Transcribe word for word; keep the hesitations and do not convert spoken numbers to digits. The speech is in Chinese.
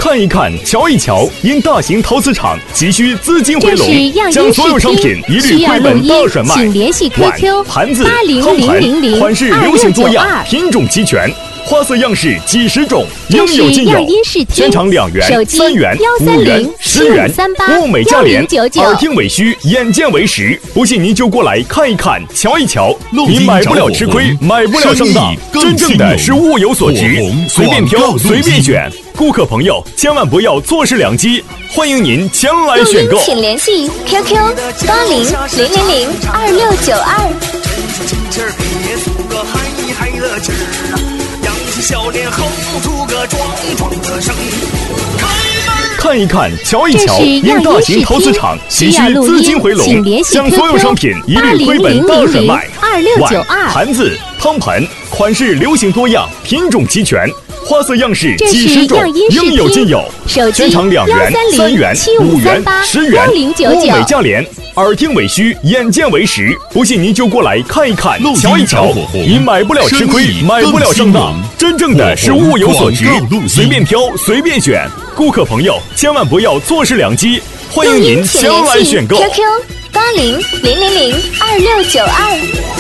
看一看，瞧一瞧，因大型陶瓷厂急需资金回笼，将所有商品一律归本大甩卖。 请联系 Q Q 盘子、 八零汤零零零盆，款式流行多样，品种齐全。花色样式几十种，应有尽有。全场两元、三元、五元、十元，物美价廉，耳听为虚，眼见为实。不信您就过来看一看，瞧一瞧。你买不了吃亏，买不了上当，真正的是物有所值。随便挑，随便选。顾客朋友千万不要错失良机，欢迎您前来选购。 请联系 Q Q 八零零零零二六九二。 笑脸后出个壮壮的声， 看一看，瞧一瞧，因大型陶瓷厂急需资金回笼，将所有商品一律归本大甩卖。碗、盘子、汤盆，款式流行多样，品种齐全。花色样式几十种，应有尽有。全场两元、三元、五元、十元，物美价廉，耳听为虚，眼见为实。不信您就过来看一看，瞧一瞧。你买不了吃亏，买不了上当，真正的是物有所值。随便挑，随便选。顾客朋友千万不要错失良机，欢迎您前来选购。 Q Q 八零零零零二六九二。